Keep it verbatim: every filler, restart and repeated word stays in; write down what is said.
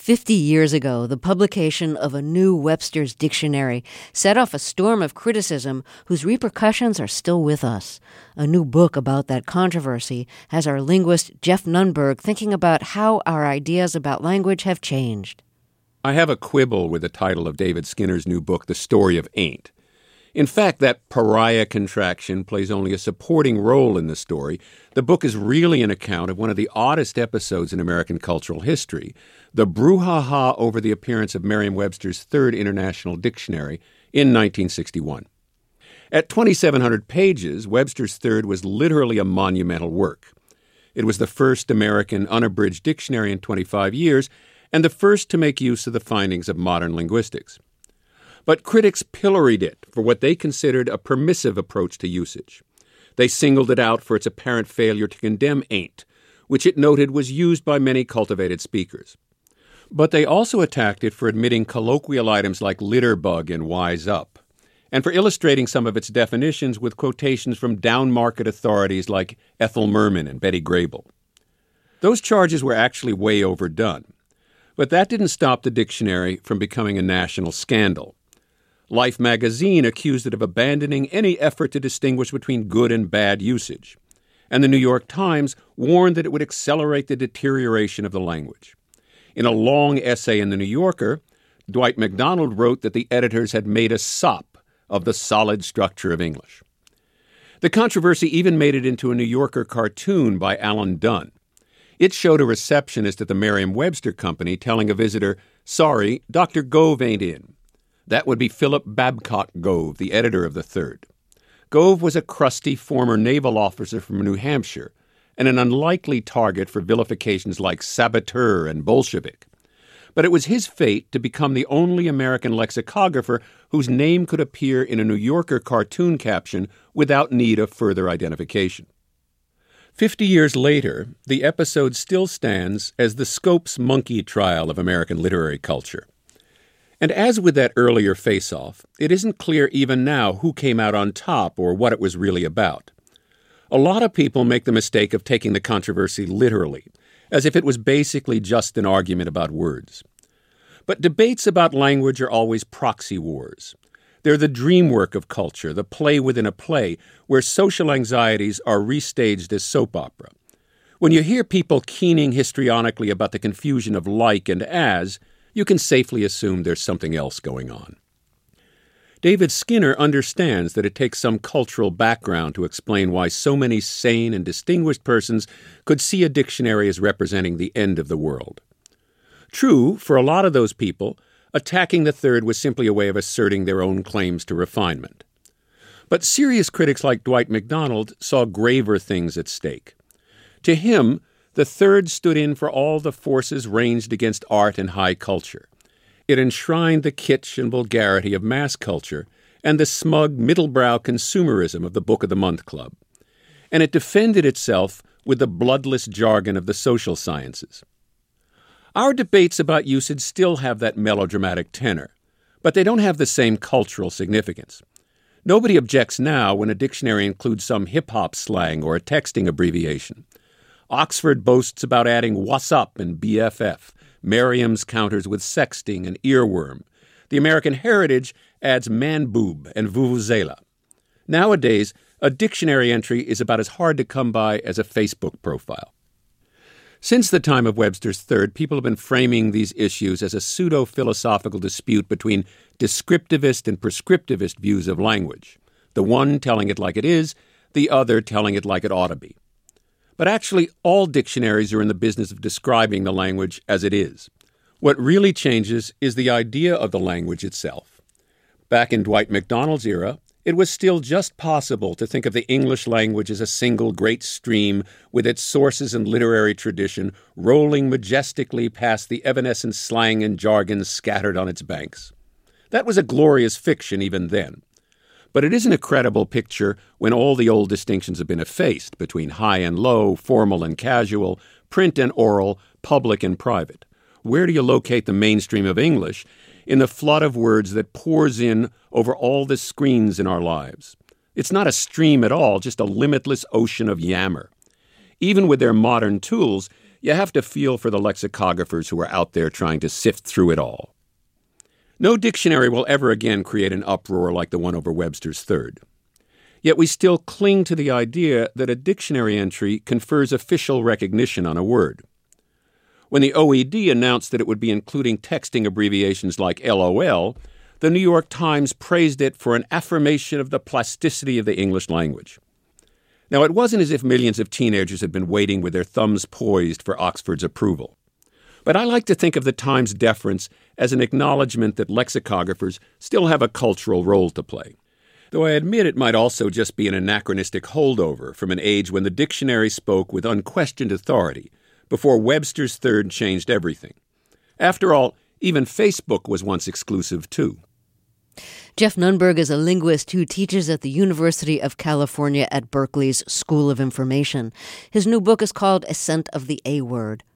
Fifty years ago, the publication of a new Webster's Dictionary set off a storm of criticism whose repercussions are still with us. A new book about that controversy has our linguist Jeff Nunberg thinking about how our ideas about language have changed. I have a quibble with the title of David Skinner's new book, The Story of Ain't. In fact, that pariah contraction plays only a supporting role in the story. The book is really an account of one of the oddest episodes in American cultural history, the brouhaha over the appearance of Merriam-Webster's Third International Dictionary in nineteen sixty-one. At twenty-seven hundred pages, Webster's Third was literally a monumental work. It was the first American unabridged dictionary in twenty-five years, and the first to make use of the findings of modern linguistics. But critics pilloried it for what they considered a permissive approach to usage. They singled it out for its apparent failure to condemn ain't, which it noted was used by many cultivated speakers. But they also attacked it for admitting colloquial items like litterbug and wise up, and for illustrating some of its definitions with quotations from down-market authorities like Ethel Merman and Betty Grable. Those charges were actually way overdone, but that didn't stop the dictionary from becoming a national scandal. Life magazine accused it of abandoning any effort to distinguish between good and bad usage, and the New York Times warned that it would accelerate the deterioration of the language. In a long essay in The New Yorker, Dwight MacDonald wrote that the editors had made a sop of the solid structure of English. The controversy even made it into a New Yorker cartoon by Alan Dunn. It showed a receptionist at the Merriam-Webster Company telling a visitor, "Sorry, Doctor Gove ain't in." That would be Philip Babcock Gove, the editor of the Third. Gove was a crusty former naval officer from New Hampshire, and an unlikely target for vilifications like saboteur and Bolshevik. But it was his fate to become the only American lexicographer whose name could appear in a New Yorker cartoon caption without need of further identification. Fifty years later, the episode still stands as the Scopes monkey trial of American literary culture. And as with that earlier face-off, it isn't clear even now who came out on top or what it was really about. A lot of people make the mistake of taking the controversy literally, as if it was basically just an argument about words. But debates about language are always proxy wars. They're the dream work of culture, the play within a play, where social anxieties are restaged as soap opera. When you hear people keening histrionically about the confusion of like and as, you can safely assume there's something else going on. David Skinner understands that it takes some cultural background to explain why so many sane and distinguished persons could see a dictionary as representing the end of the world. True, for a lot of those people, attacking the Third was simply a way of asserting their own claims to refinement. But serious critics like Dwight MacDonald saw graver things at stake. To him, the Third stood in for all the forces ranged against art and high culture. It enshrined the kitsch and vulgarity of mass culture and the smug middlebrow consumerism of the Book of the Month Club. And it defended itself with the bloodless jargon of the social sciences. Our debates about usage still have that melodramatic tenor, but they don't have the same cultural significance. Nobody objects now when a dictionary includes some hip-hop slang or a texting abbreviation. Oxford boasts about adding "what's up" and B F F. Merriam's counters with sexting and earworm. The American Heritage adds man-boob and vuvuzela. Nowadays, a dictionary entry is about as hard to come by as a Facebook profile. Since the time of Webster's Third, people have been framing these issues as a pseudo-philosophical dispute between descriptivist and prescriptivist views of language, the one telling it like it is, the other telling it like it ought to be. But actually, all dictionaries are in the business of describing the language as it is. What really changes is the idea of the language itself. Back in Dwight MacDonald's era, it was still just possible to think of the English language as a single great stream with its sources and literary tradition rolling majestically past the evanescent slang and jargon scattered on its banks. That was a glorious fiction even then. But it isn't a credible picture when all the old distinctions have been effaced between high and low, formal and casual, print and oral, public and private. Where do you locate the mainstream of English in the flood of words that pours in over all the screens in our lives? It's not a stream at all, just a limitless ocean of yammer. Even with their modern tools, You have to feel for the lexicographers who are out there trying to sift through it all. No dictionary will ever again create an uproar like the one over Webster's third. Yet we still cling to the idea that a dictionary entry confers official recognition on a word. When the O E D announced that it would be including texting abbreviations like LOL, the New York Times praised it for an affirmation of the plasticity of the English language. Now, it wasn't as if millions of teenagers had been waiting with their thumbs poised for Oxford's approval. But I like to think of the Times' deference as an acknowledgement that lexicographers still have a cultural role to play. Though I admit it might also just be an anachronistic holdover from an age when the dictionary spoke with unquestioned authority, before Webster's third changed everything. After all, even Facebook was once exclusive, too. Jeff Nunberg is a linguist who teaches at the University of California at Berkeley's School of Information. His new book is called Ascent of the A-Word.